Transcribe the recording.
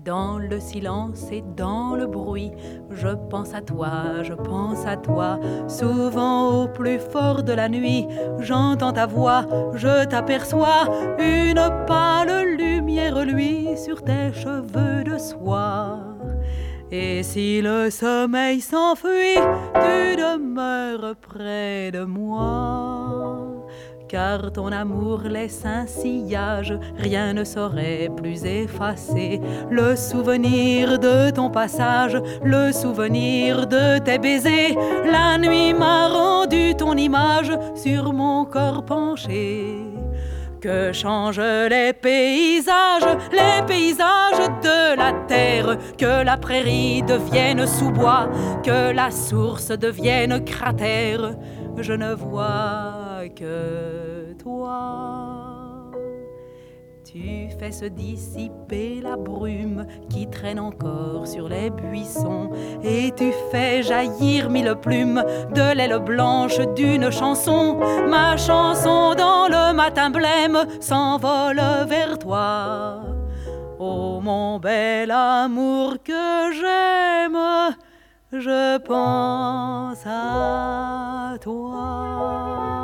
Dans le silence et dans le bruit, je pense à toi, je pense à toi. Souvent au plus fort de la nuit, j'entends ta voix, je t'aperçois. Une pâle lumière luit sur tes cheveux de soie. Et si le sommeil s'enfuit, tu demeures près de moi. Car ton amour laisse un sillage, rien ne saurait plus effacer le souvenir de ton passage, le souvenir de tes baisers. La nuit m'a rendu ton image sur mon corps penché. Que changent les paysages de la terre, que la prairie devienne sous-bois, que la source devienne cratère. Je ne vois que toi. Tu fais se dissiper la brume qui traîne encore sur les buissons, et tu fais jaillir mille plumes de l'aile blanche d'une chanson. Ma chanson dans le matin blême s'envole vers toi. Oh mon bel amour que j'aime, je pense à toi.